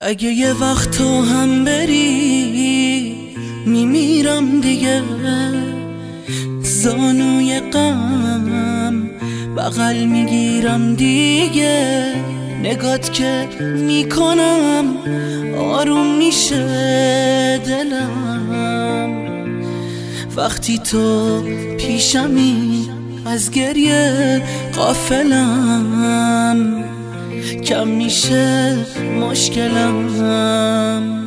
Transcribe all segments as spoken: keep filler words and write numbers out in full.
اگه یه وقت تو هم بری میمیرم دیگه، زانوی غم بغل میگیرم دیگه، نگات که میکنم آروم میشه دلم، وقتی تو پیشمی از گریه غافلم، کم میشه مشکلم.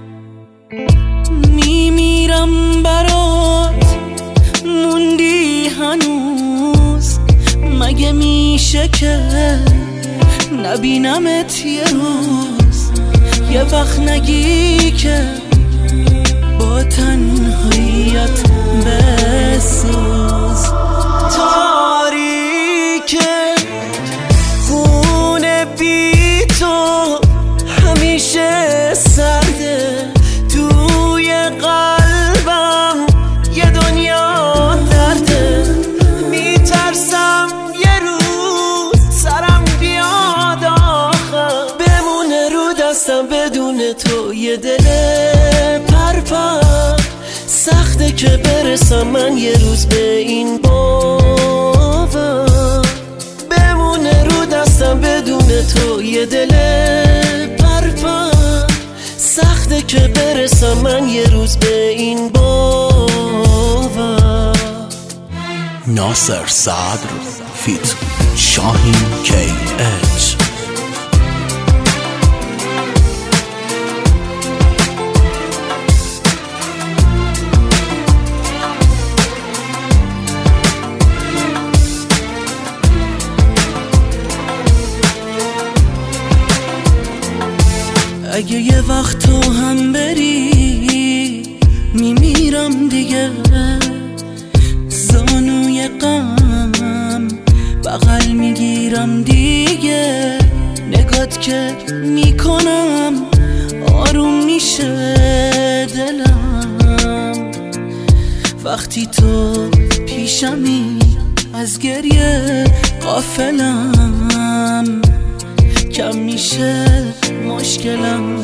میمیرم برات موندی هنوز، مگه میشه که نبینمت یه روز، یه وقت نگی که با تنهاییت بسوز. تاریکه خونه بی تو همیشه سرده، توی قلبم یه دنیا درده، میترسم یه روز سرم بیاد آخر، بمونه رو دستم بدون تو یه دل پرپر، سخته که برسم من یه روز به این باور، بمونه رو دستم بدون تو یه دل پرپر، سخته که برسم من یه روز به این باور. ناصر صدر فیت شاهین کی اچ. اگه یه وقت تو هم بری میمیرم دیگه، زانوی غم بغل میگیرم دیگه، نگات که میکنم آروم میشه دلم، وقتی تو پیشمی از گریه غافلم، کم میشه مشکلم.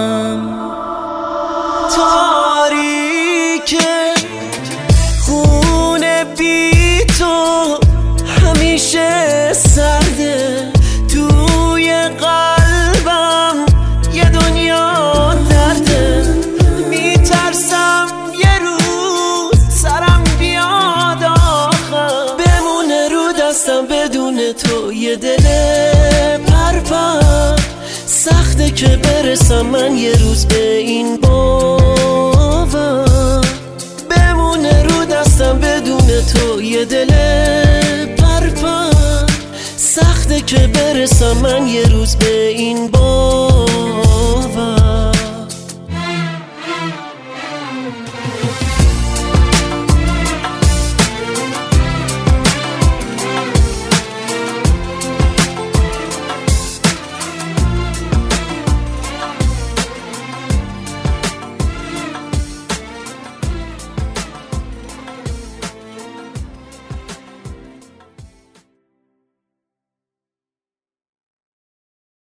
تاریکه خونه بی تو همیشه سرده، توی قلبم یه دنیا درده، میترسم یه روز سرم بیاد آخر، بمونه رو دستم بدون تو یه دل پرپر، سخته که برسم من یه روز به این باور، بمونه رو دستم بدون تو یه دل پرپر، سخته که برسم من یه روز به این باور.